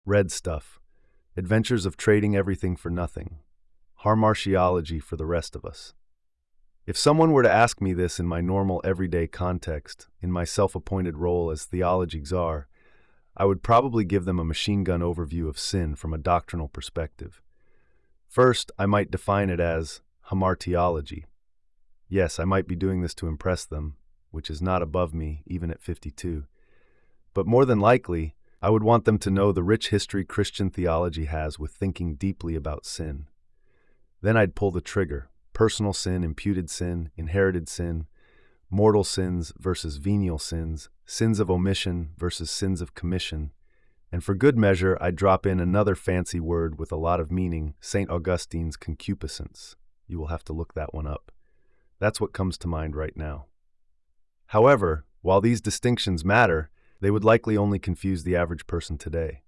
Red Stuff, Adventures of Trading Everything for Nothing, Hamartiology for the rest of us. If someone were to ask me this in my normal everyday context, in my self-appointed role as theology czar, I would probably give them a machine gun overview of sin from a doctrinal perspective. First, I might define it as hamartiology. Yes, I might be doing this to impress them, which is not above me, even at 52. But more than likely, I would want them to know the rich history Christian theology has with thinking deeply about sin. Then I'd pull the trigger: personal sin, imputed sin, inherited sin, mortal sins versus venial sins, sins of omission versus sins of commission, and for good measure, I'd drop in another fancy word with a lot of meaning, St. Augustine's concupiscence. You will have to look that one up. That's what comes to mind right now. However, while these distinctions matter, they would likely only confuse the average person today.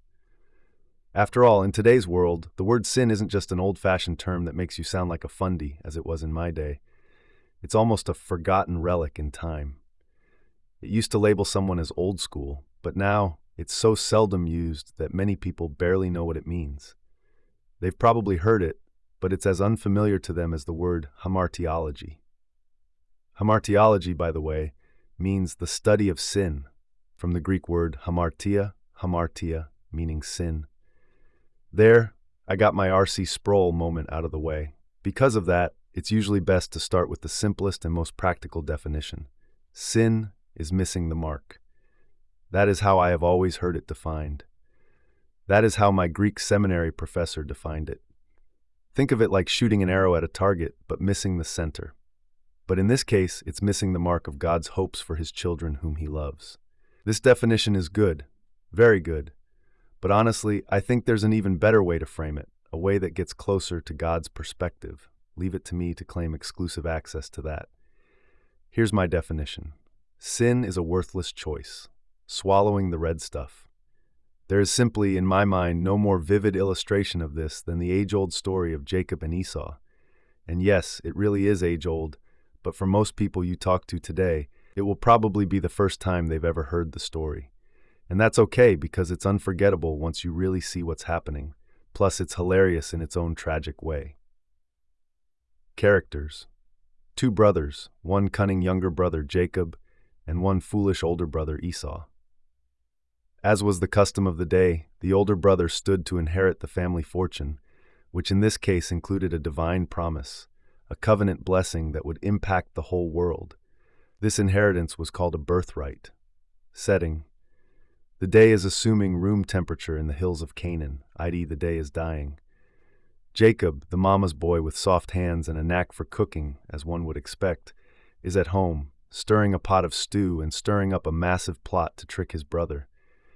After all, in today's world, the word sin isn't just an old-fashioned term that makes you sound like a fundy, as it was in my day. It's almost a forgotten relic in time. It used to label someone as old school, but now it's so seldom used that many people barely know what it means. They've probably heard it, but it's as unfamiliar to them as the word hamartiology. Hamartiology, by the way, means the study of sin, from the Greek word hamartia, meaning sin. There, I got my R.C. Sproul moment out of the way. Because of that, it's usually best to start with the simplest and most practical definition. Sin is missing the mark. That is how I have always heard it defined. That is how my Greek seminary professor defined it. Think of it like shooting an arrow at a target, but missing the center. But in this case, it's missing the mark of God's hopes for his children whom he loves. This definition is good, very good. But honestly, I think there's an even better way to frame it, a way that gets closer to God's perspective. Leave it to me to claim exclusive access to that. Here's my definition. Sin is a worthless choice, swallowing the red stuff. There is simply, in my mind, no more vivid illustration of this than the age-old story of Jacob and Esau. And yes, it really is age-old, but for most people you talk to today, it will probably be the first time they've ever heard the story. And that's okay, because it's unforgettable once you really see what's happening. Plus, it's hilarious in its own tragic way. Characters. 2 brothers, one cunning younger brother, Jacob, and one foolish older brother, Esau. As was the custom of the day, the older brother stood to inherit the family fortune, which in this case included a divine promise, a covenant blessing that would impact the whole world. This inheritance was called a birthright. Setting. The day is assuming room temperature in the hills of Canaan, i.e. the day is dying. Jacob, the mama's boy with soft hands and a knack for cooking, as one would expect, is at home, stirring a pot of stew and stirring up a massive plot to trick his brother.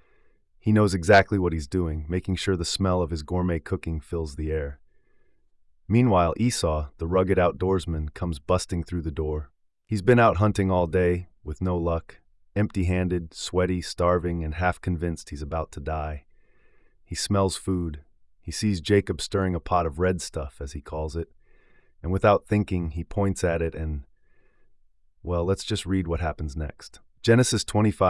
He knows exactly what he's doing, making sure the smell of his gourmet cooking fills the air. Meanwhile, Esau, the rugged outdoorsman, comes busting through the door. He's been out hunting all day, with no luck, empty-handed, sweaty, starving, and half convinced he's about to die. He smells food. He sees Jacob stirring a pot of red stuff, as he calls it, and without thinking, he points at it and, well, let's just read what happens next. Genesis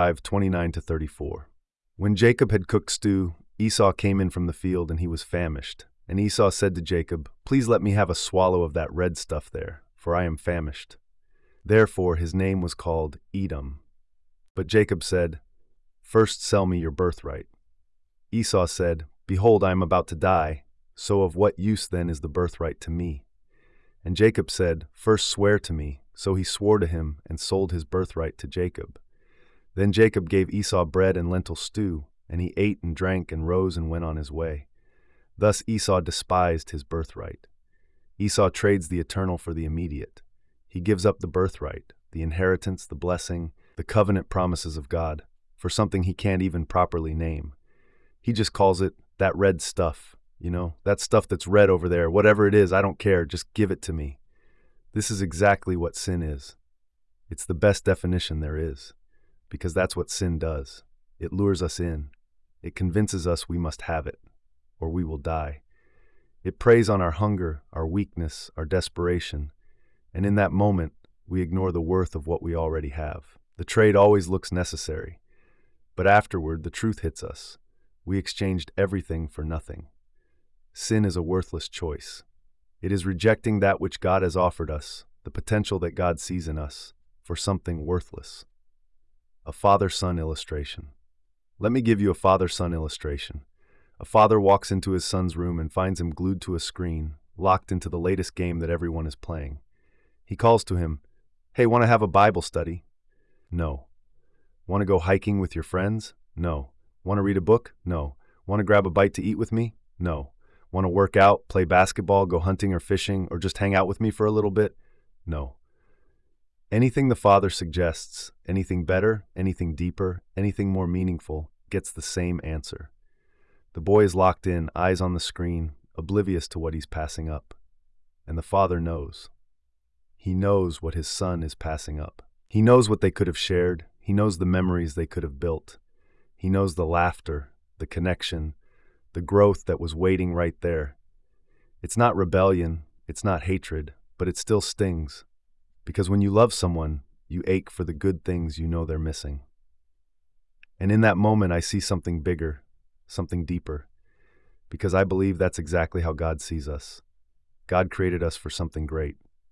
25:29-34. When Jacob had cooked stew, Esau came in from the field, and he was famished. And Esau said to Jacob, "Please let me have a swallow of that red stuff there, for I am famished." Therefore his name was called Edom. But Jacob said, "First sell me your birthright." Esau said, "Behold, I am about to die, so of what use then is the birthright to me?" And Jacob said, "First swear to me." So he swore to him and sold his birthright to Jacob. Then Jacob gave Esau bread and lentil stew, and he ate and drank and rose and went on his way. Thus Esau despised his birthright. Esau trades the eternal for the immediate. He gives up the birthright, the inheritance, the blessing, the covenant promises of God, for something he can't even properly name. He just calls it that red stuff, that stuff that's red over there, whatever it is, I don't care, just give it to me. This is exactly what sin is. It's the best definition there is, because that's what sin does. It lures us in. It convinces us we must have it, or we will die. It preys on our hunger, our weakness, our desperation, and in that moment, we ignore the worth of what we already have. The trade always looks necessary, but afterward, the truth hits us. We exchanged everything for nothing. Sin is a worthless choice. It is rejecting that which God has offered us, the potential that God sees in us, for something worthless. A father-son illustration. Let me give you a father-son illustration. A father walks into his son's room and finds him glued to a screen, locked into the latest game that everyone is playing. He calls to him, "Hey, want to have a Bible study?" No. Want to go hiking with your friends? No. Want to read a book? No. Want to grab a bite to eat with me? No. Want to work out, play basketball, go hunting or fishing, or just hang out with me for a little bit? No. Anything the father suggests, anything better, anything deeper, anything more meaningful, gets the same answer. The boy is locked in, eyes on the screen, oblivious to what he's passing up. And the father knows. He knows what his son is passing up. He knows what they could have shared. He knows the memories they could have built. He knows the laughter, the connection, the growth that was waiting right there. It's not rebellion, it's not hatred, but it still stings. Because when you love someone, you ache for the good things you know they're missing. And in that moment, I see something bigger, something deeper, because I believe that's exactly how God sees us. God created us for something great.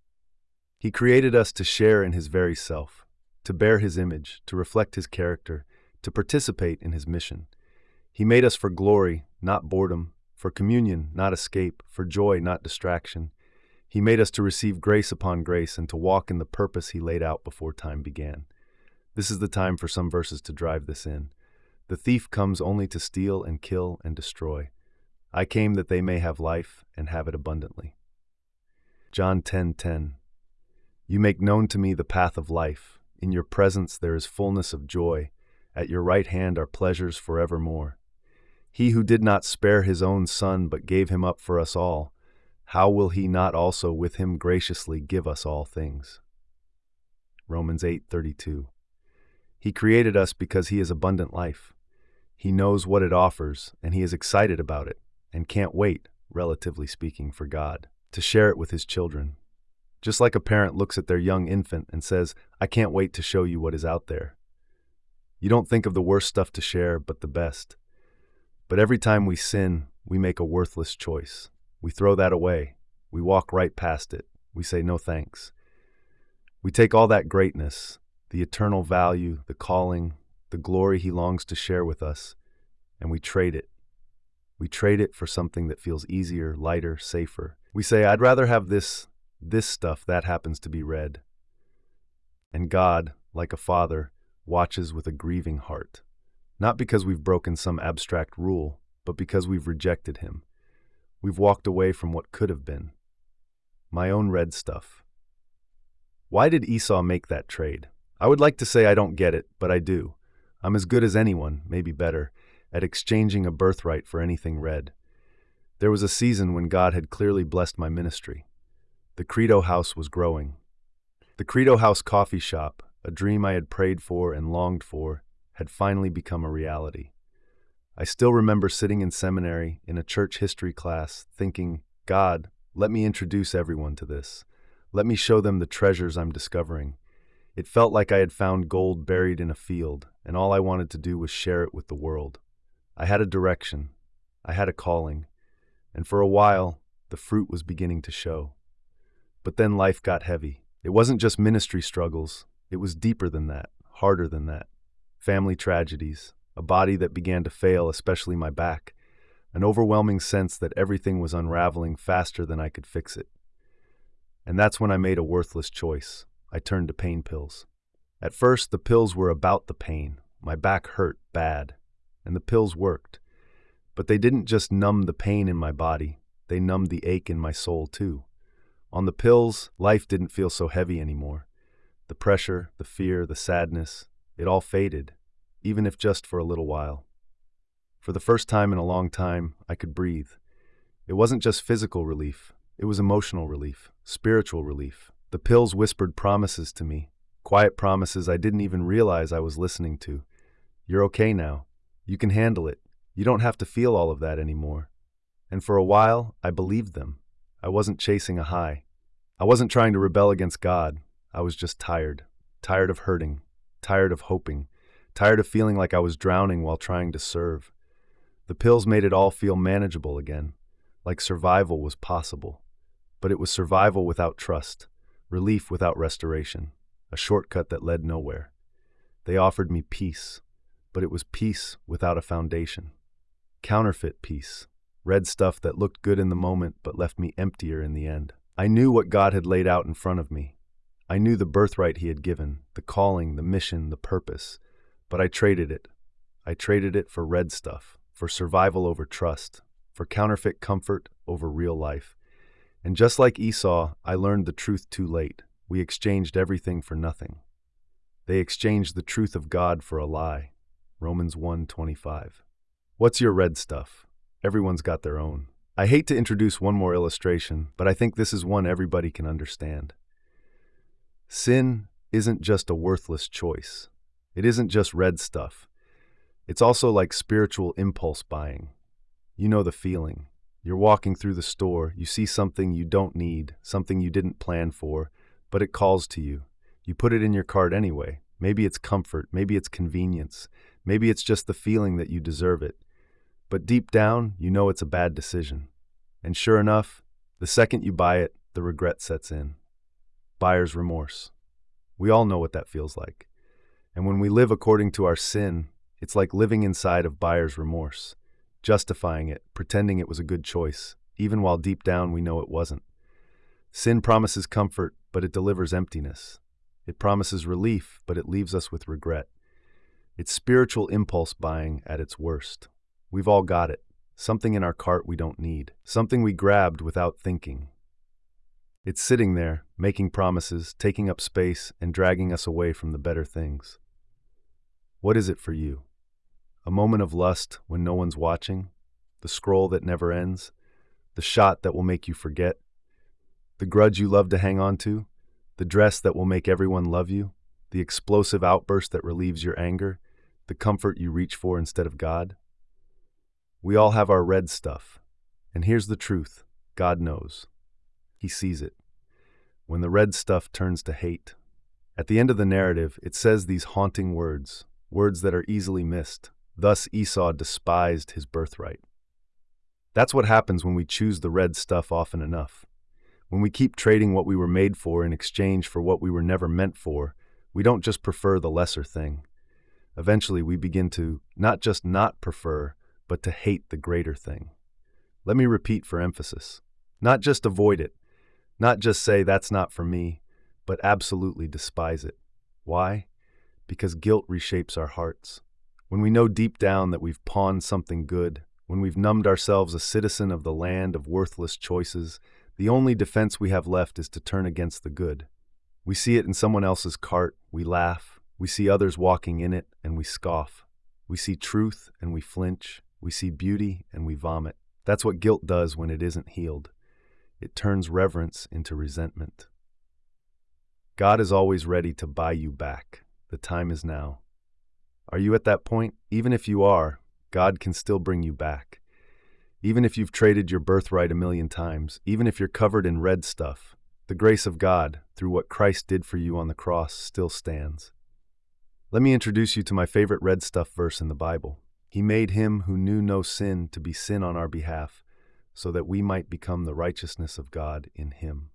He created us to share in His very self, to bear His image, to reflect His character, to participate in His mission. He made us for glory, not boredom, for communion, not escape, for joy, not distraction. He made us to receive grace upon grace and to walk in the purpose He laid out before time began. This is the time for some verses to drive this in. The thief comes only to steal and kill and destroy. I came that they may have life and have it abundantly. John 10:10. You make known to me the path of life. In your presence there is fullness of joy. At your right hand are pleasures forevermore. He who did not spare his own son but gave him up for us all, how will he not also with him graciously give us all things? Romans 8:32. He created us because He is abundant life. He knows what it offers, and He is excited about it, and can't wait, relatively speaking, for God to share it with His children. Just like a parent looks at their young infant and says, "I can't wait to show you what is out there." You don't think of the worst stuff to share, but the best. But every time we sin, we make a worthless choice. We throw that away. We walk right past it. We say no thanks. We take all that greatness, the eternal value, the calling, the glory He longs to share with us, and we trade it. We trade it for something that feels easier, lighter, safer. We say, "I'd rather have this stuff that happens to be red." And God, like a father, watches with a grieving heart. Not because we've broken some abstract rule, but because we've rejected Him. We've walked away from what could have been. My own red stuff. Why did Esau make that trade? I would like to say I don't get it, but I do. I'm as good as anyone, maybe better, at exchanging a birthright for anything red. There was a season when God had clearly blessed my ministry. The Credo House was growing. The Credo House coffee shop, a dream I had prayed for and longed for, had finally become a reality. I still remember sitting in seminary in a church history class thinking, "God, let me introduce everyone to this. Let me show them the treasures I'm discovering." It felt like I had found gold buried in a field, and all I wanted to do was share it with the world. I had a direction. I had a calling. And for a while, the fruit was beginning to show. But then life got heavy. It wasn't just ministry struggles. It was deeper than that, harder than that. Family tragedies, a body that began to fail, especially my back, an overwhelming sense that everything was unraveling faster than I could fix it. And that's when I made a worthless choice. I turned to pain pills. At first, the pills were about the pain. My back hurt bad, and the pills worked. But they didn't just numb the pain in my body, they numbed the ache in my soul too. On the pills, life didn't feel so heavy anymore. The pressure, the fear, the sadness, it all faded, even if just for a little while. For the first time in a long time, I could breathe. It wasn't just physical relief, it was emotional relief, spiritual relief. The pills whispered promises to me, quiet promises I didn't even realize I was listening to. You're okay now. You can handle it. You don't have to feel all of that anymore. And for a while, I believed them. I wasn't chasing a high. I wasn't trying to rebel against God. I was just tired. Tired of hurting. Tired of hoping. Tired of feeling like I was drowning while trying to serve. The pills made it all feel manageable again, like survival was possible. But it was survival without trust, relief without restoration, a shortcut that led nowhere. They offered me peace, but it was peace without a foundation. Counterfeit peace, red stuff that looked good in the moment but left me emptier in the end. I knew what God had laid out in front of me. I knew the birthright He had given, the calling, the mission, the purpose, but I traded it. I traded it for red stuff, for survival over trust, for counterfeit comfort over real life. And just like Esau, I learned the truth too late. We exchanged everything for nothing. They exchanged the truth of God for a lie. Romans 1:25. What's your red stuff? Everyone's got their own. I hate to introduce one more illustration, but I think this is one everybody can understand. Sin isn't just a worthless choice. It isn't just red stuff. It's also like spiritual impulse buying. You know the feeling. You're walking through the store, you see something you don't need, something you didn't plan for, but it calls to you. You put it in your cart anyway. Maybe it's comfort, maybe it's convenience, maybe it's just the feeling that you deserve it. But deep down, you know it's a bad decision. And sure enough, the second you buy it, the regret sets in. Buyer's remorse. We all know what that feels like. And when we live according to our sin, it's like living inside of buyer's remorse, justifying it, pretending it was a good choice, even while deep down we know it wasn't. Sin promises comfort, but it delivers emptiness. It promises relief, but it leaves us with regret. It's spiritual impulse buying at its worst. We've all got it. Something in our cart we don't need. Something we grabbed without thinking. It's sitting there, making promises, taking up space, and dragging us away from the better things. What is it for you? A moment of lust when no one's watching? The scroll that never ends? The shot that will make you forget? The grudge you love to hang on to? The dress that will make everyone love you? The explosive outburst that relieves your anger? The comfort you reach for instead of God? We all have our red stuff. And here's the truth. God knows. He sees it. When the red stuff turns to hate. At the end of the narrative, it says these haunting words, words that are easily missed. Thus Esau despised his birthright. That's what happens when we choose the red stuff often enough. When we keep trading what we were made for in exchange for what we were never meant for, we don't just prefer the lesser thing. Eventually, we begin to not just not prefer, but to hate the greater thing. Let me repeat for emphasis. Not just avoid it. Not just say that's not for me, but absolutely despise it. Why? Because guilt reshapes our hearts. When we know deep down that we've pawned something good, when we've numbed ourselves a citizen of the land of worthless choices, the only defense we have left is to turn against the good. We see it in someone else's cart, we laugh. We see others walking in it, and we scoff. We see truth, and we flinch. We see beauty, and we vomit. That's what guilt does when it isn't healed. It turns reverence into resentment. God is always ready to buy you back. The time is now. Are you at that point? Even if you are, God can still bring you back. Even if you've traded your birthright a million times, even if you're covered in red stuff, the grace of God, through what Christ did for you on the cross, still stands. Let me introduce you to my favorite red stuff verse in the Bible. He made him who knew no sin to be sin on our behalf, so that we might become the righteousness of God in him.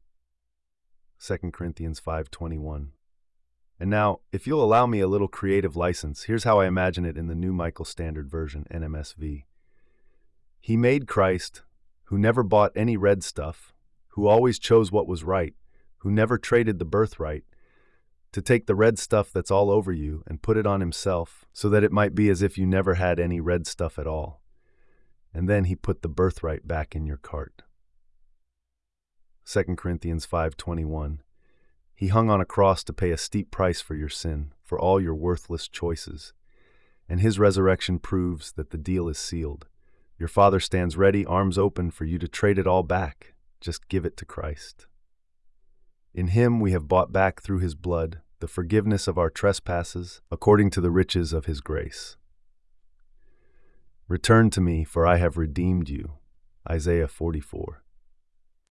2 Corinthians 5:21. And now, if you'll allow me a little creative license, here's how I imagine it in the New Michael Standard Version, NMSV. He made Christ, who never bought any red stuff, who always chose what was right, who never traded the birthright, to take the red stuff that's all over you and put it on himself, so that it might be as if you never had any red stuff at all. And then he put the birthright back in your cart. 2 Corinthians 5:21. He hung on a cross to pay a steep price for your sin, for all your worthless choices. And his resurrection proves that the deal is sealed. Your Father stands ready, arms open for you to trade it all back. Just give it to Christ. In him we have bought back through his blood the forgiveness of our trespasses, according to the riches of his grace. Return to me, for I have redeemed you. Isaiah 44.